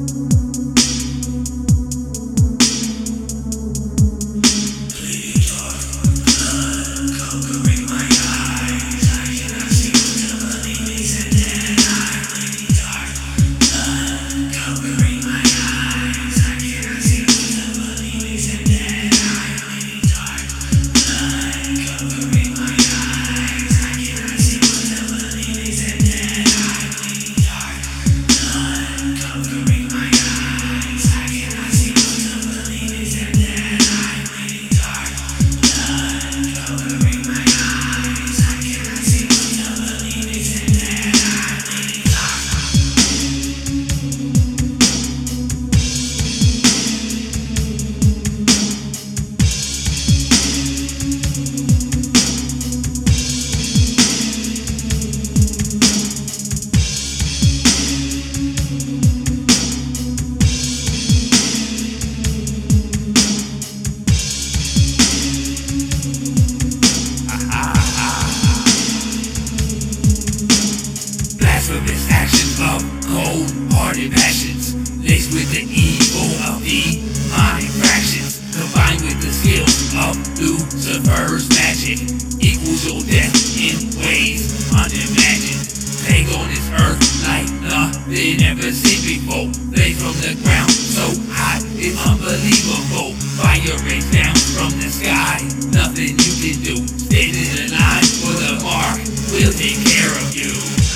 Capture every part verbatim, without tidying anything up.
Blasphemous actions of cold-hearted passions, laced with the evil of demonic fractions, combined with the skills of Lucifer's magic, equals your death in ways unimagined. Plague on this earth like nothing ever seen before. Blaze from the ground so high it's unbelievable. Fire rains down from the sky, nothing you can do. Stand in the line for the mark, we'll take care of you.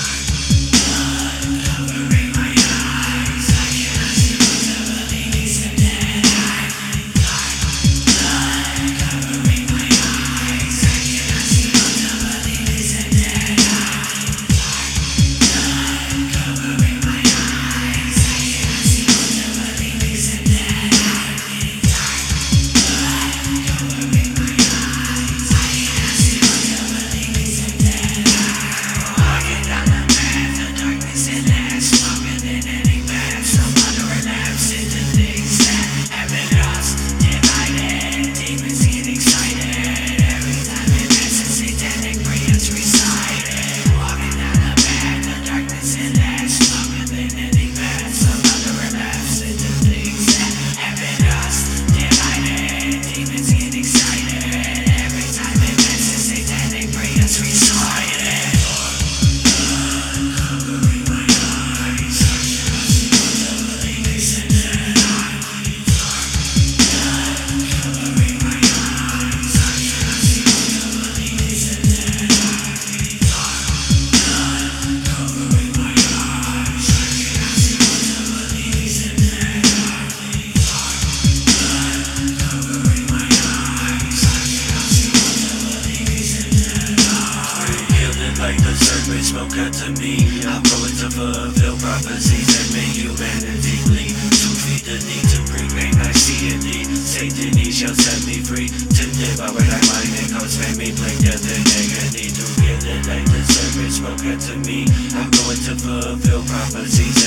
Like the serpent spoke out to me, I'm going to fulfill prophecies that make humanity bleed. To feed the need to bring back I see in need. Satan, he shall set me free. To live out where I mind and cause famine, plague, death, and agony. To get it like the serpent spoke out to me, I'm going to fulfill prophecies